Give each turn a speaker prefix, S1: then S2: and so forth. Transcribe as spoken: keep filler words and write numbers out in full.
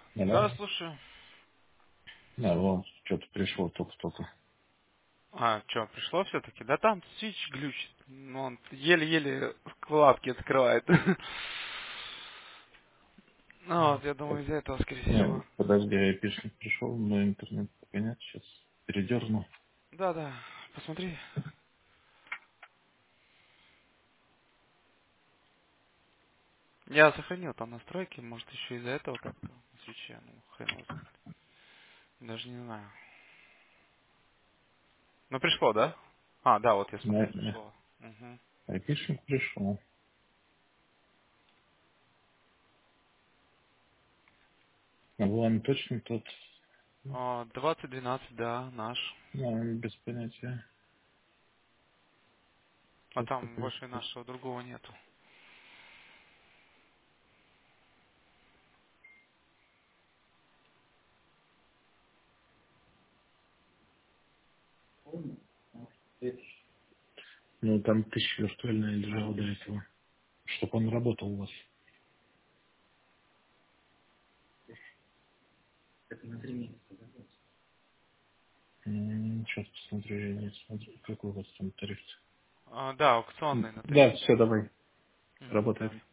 S1: Да,
S2: Алло.
S1: слушаю.
S2: Да, вот, что-то пришло только-только.
S1: А, что, пришло все-таки? Да там свич глючит. Ну, он еле-еле вкладки открывает. Ну, вот, я думаю, из-за этого, скорее
S2: Не,
S1: всего.
S2: подожди, айпишник пришел, но интернет пока нет, сейчас передерну.
S1: Да-да, посмотри. Я сохранил там настройки, может, еще из-за этого как-то на свече, ну, хрен его знает. Даже не знаю. Ну, пришло, да? А, да, вот я смотрю,
S2: Не, не,
S1: пришло. Угу.
S2: айпишник пришел. А вон точно тот,
S1: О, двадцать двенадцать, да, наш.
S2: ну, без понятия,
S1: А
S2: что это
S1: там
S2: такое.
S1: больше нашего другого нету.
S2: Ну, там тысяча виртуальная лежала до этого, чтобы он работал у вас. Сейчас посмотрю, я не смотрю, какой у вас там тариф.
S1: А, да, аукционный на три
S2: Да,
S1: месяца.
S2: все, давай,
S1: Угу,
S2: работает.
S1: давай.